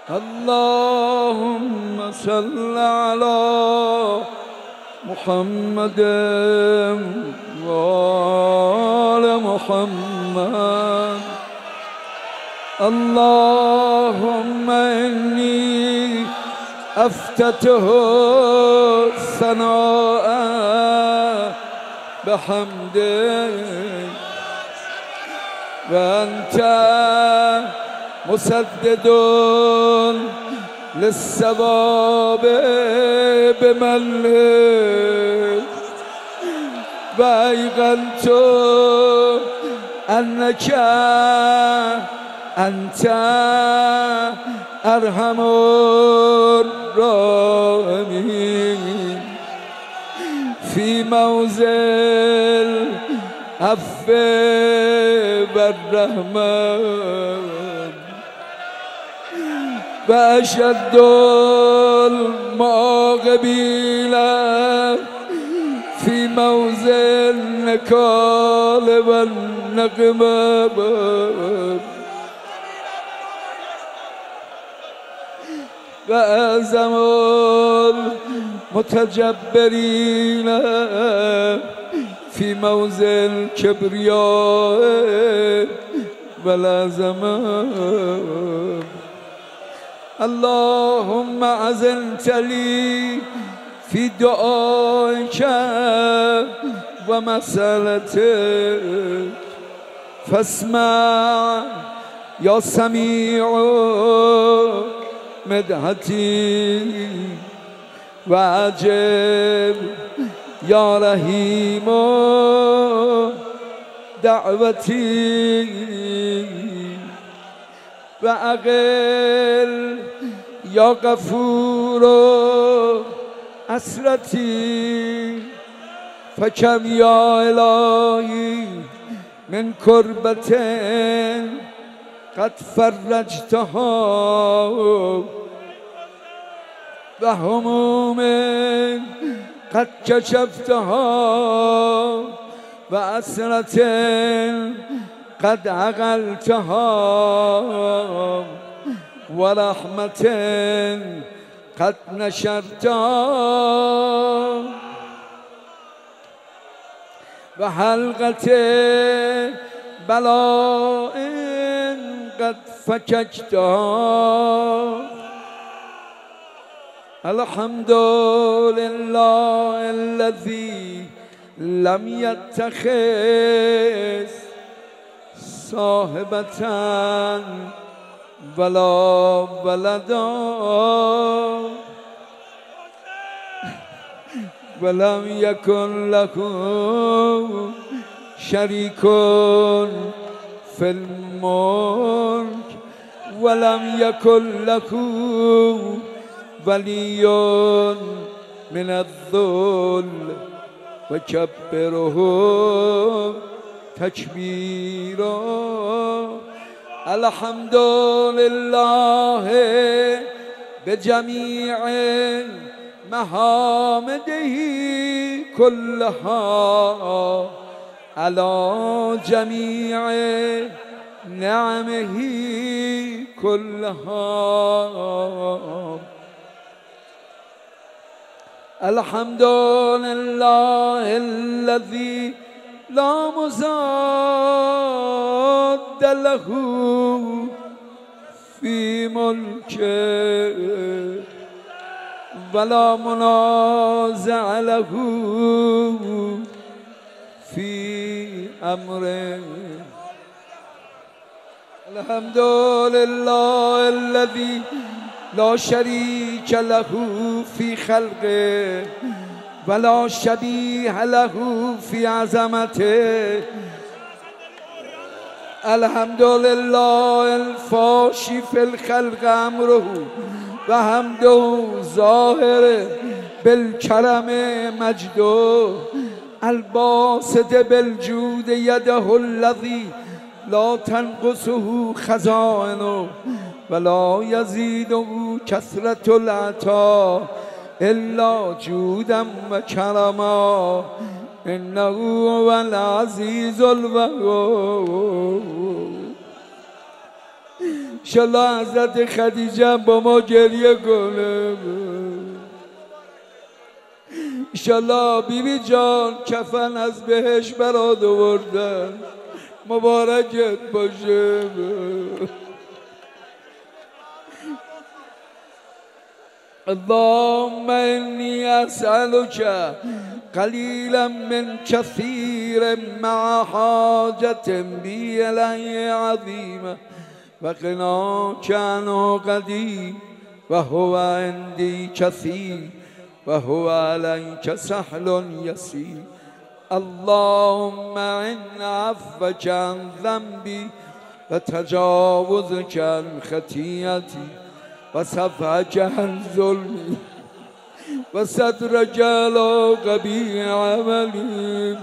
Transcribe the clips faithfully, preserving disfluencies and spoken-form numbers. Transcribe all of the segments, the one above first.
اللهم صل على محمد وآل محمد. اللهم إني أفتتح ثناء بحمدك وأنت مسدد للثواب بمنك وأيقنت أنك أنت أرحم الراحمين في موضع العفو والرحمة وأشد المعاقبين في موضع النكال والنقمة وأعظم المتجبرين في موضع الكبرياء والعظمة. اللهم أذنت لي في دعائك ومسألتك فاسمع يا سميع مدحتي وأجب يا رحيم دعوتي وأقل يا غفور أسرتي فكم يا إلهي من كربة قد فرجتها وهموم قد كشفتها وأسرة قد عقلتها ورحمة قد نشرتها وحلقة بلاء قد فككتها. الحمد لله الذي لم يتخذ صاحبة ولا ولدا ولم يكن له شريك في الملك ولم يكن له ولي من الذل وكبره تكبيرا. الحمد لله بجميع محامده كلها على جميع نعمه كلها. الحمد لله الذي لا مزاد له في ملكه ولا منازع له في أمره. الحمد لله الذي لا شريك له في خلقه ولا شبيه له في عظمته. الحمد لله الفاشي في الخلق أمره وحمده ظاهر بالكرم مجده الباسط بالجود يده الذي لا تنقصه خزائنه ولا يزيده كثرة العطاء إلا جودا وكرما إنه هو العزيز الوهاب. انشالله حضرت خدیجه با ما گریه کنه. انشالله بیبی جان کفن از بهش برات آوردن، مبارکت باشه. اللهم إني أسألك قليلا من كثير مع حاجة بي إليه عظيمة وقناك عنه قديم وهو عندي كثير وهو عليك سهل يسير. اللهم إن عفوك عن ذنبي وتجاوزك عن خطيئتي وصفحك عن ظلمي وسترك على قبيح عملي.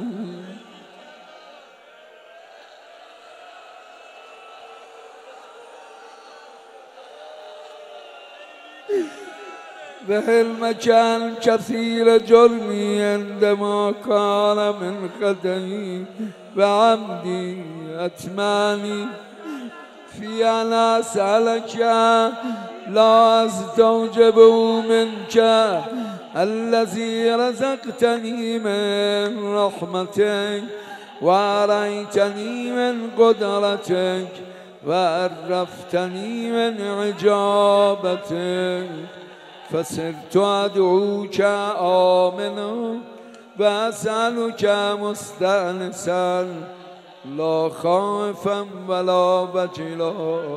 وحلمك عن كثير جرمي عندما كان من خطئي وعمدي أتماني في أن أسألك لا أستوجبه منك الذي رزقتني من رحمتك وأريتني من قدرتك وعرفتني من عجابتك فصرت أدعوك آمنا وأسألك مستأنسا لا خائفا ولا وجلا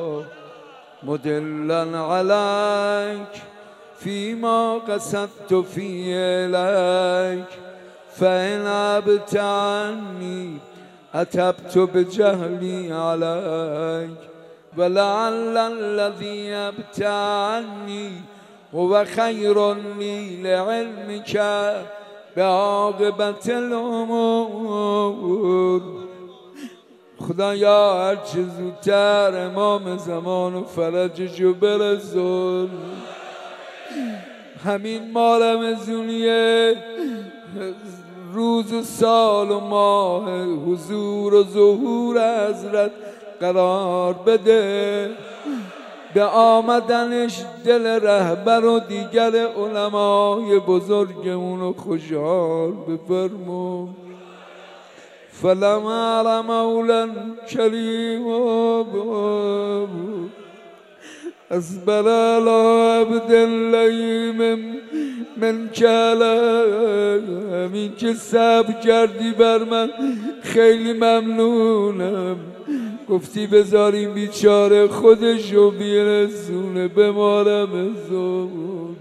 مدلا عليك فيما قصدت فيه إليك فإن أبت عني أتبت بجهلي عليك ولعل الذي أبت عني هو خير لي لعلمك بعاقبة الأمور. خدایا هر چه زودتر امام زمان و فرجشو برسون. همین ماه رمضونیه روز و سال و ماه حضور و ظهور حضرت قرار بده. به آمدنش دل رهبر و دیگر علمای بزرگمونو خوشحال بفرمون. فلم أر مولا كريما أصبر على عبد اللئیم من کلم. که صبر کردی بر من خیلی ممنونم. گفتی بذاریم بیچاره خودشو بیرسونه به ما رمضان.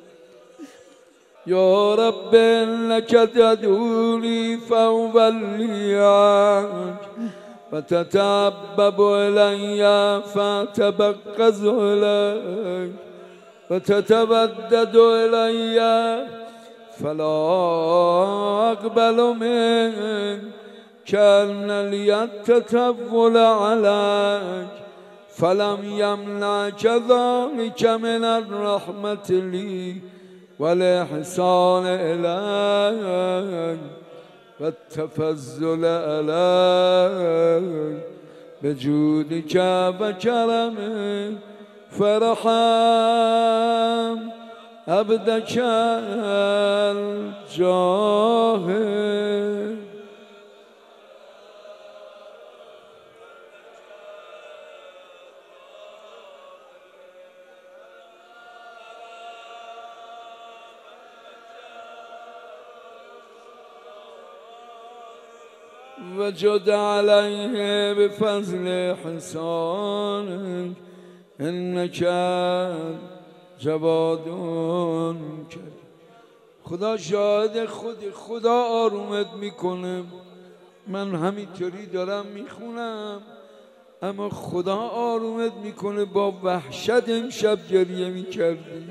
یا رب انک تدعونی فاولی عنک وتتعبب الی فاتبقض الیک وتتودد الی فلا اقبل منک كان لي التطول عليك فلم يمنعك ذلك من الرحمة لي والإحسان إليك والتفضل عليك بجودك وكرمك فارحم عبدك الجاهل. وجد عليه بفضل حسانك إنك جواد کریم. خدا شاهد خود خدا آرومت میکنه. من همینطوری دارم میخونم اما خدا آرومت میکنه. با وحشت امشب گریه میکردی.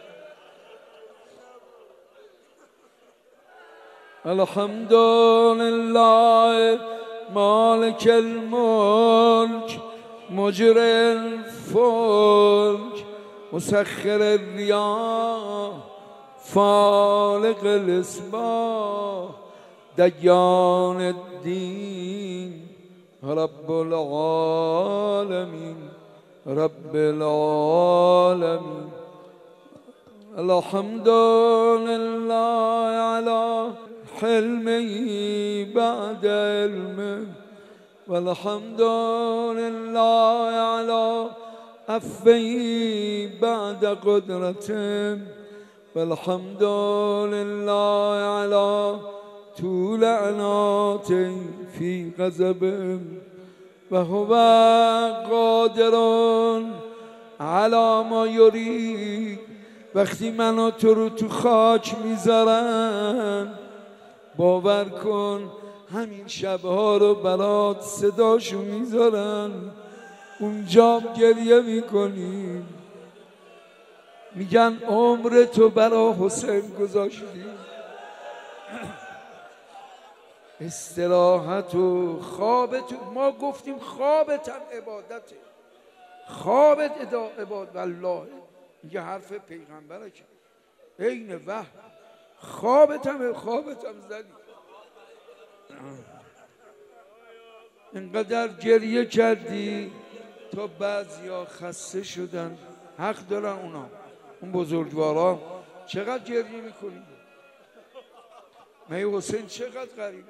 الحمد لله مالك الملك مجري الفلك مسخر الرياح فالق الإصباح ديان الدين رب العالمين رب العالمين. الحمد لله على حلمه بعد علمه، والحمد لله على عفوه بعد قدرته، والحمد لله على طول عناته في غضبه، وهو قادر على ما يريد. وقتی منو تو رو تو خاک میذارن، باور کن همین شبها رو برات صداشو میذارن، اونجا گریه میکنی، میگن عمر تو برا حسین گذاشتی. استراحت و خوابت، ما گفتیم خوابت هم عبادته، خوابت عبادت. والله یه حرف پیغمبره که عین وحی، خوابت هم خوابت هم زدی. اینقدر گریه کردی تا بعضیا خسته شدن. حق دارن اونا، اون بزرگوارا. چقدر گریه میکنی؟ می حسین چقدر غریبه.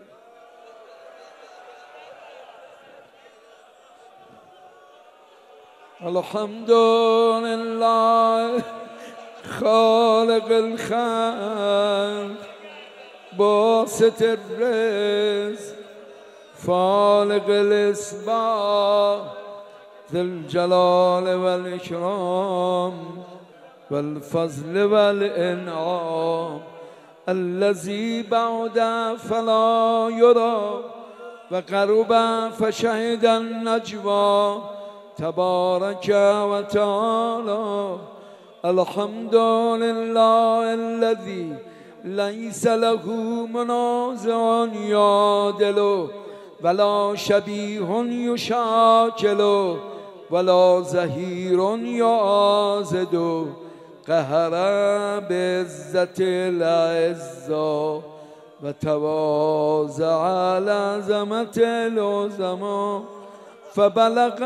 الحمد لله خالق الخلق باسط الرزق فالق الاصباح ذي الجلال والإكرام والفضل والإنعام الذي بعد فلا يرى وقرب فشهد النجوى تبارك وتعالى. الحمد لله الذي ليس له منازع يعادله ولا شبيه يشاكله ولا زهير يعاضده قهر بعزة الأعزاء وتواضع على عظمة العظماء فبلغ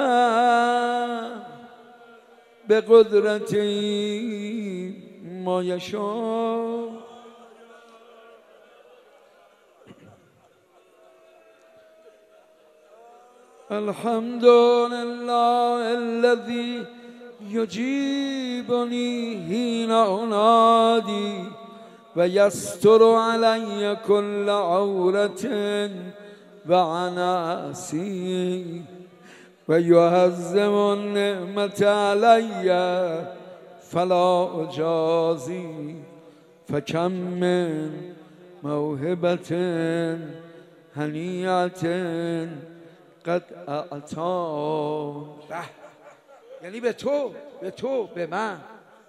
بقدرته ما يشاء. الحمد لله الذي يجيبني حين أنادي ويستر علي كل عورة وعناسي ويعظم النعمة علي فلا أجازي فكم من موهبة هنيئة قد اعطا. یعنی به تو به تو به من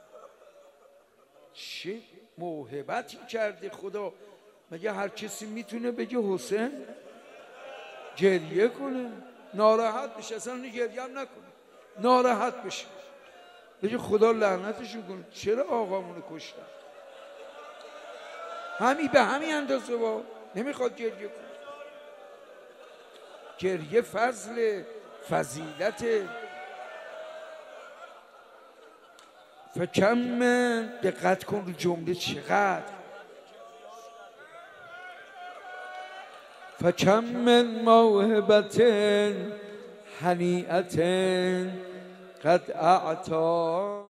چه موهبتی کرده خدا. مگه هر کسی میتونه بگه حسین گریه کنه ناراحت بشه؟ اصلا گریه هم نکنه، ناراحت بشه بگه خدا لعنتشون کنه چرا آقامونو کشتن. همین به همین اندازه با نمیخواد گریه کنه. گریه فضل فضیلت. فکم من دقت کن رو جمله چقدر. فکم من موهبت هنیئت قد اعطا.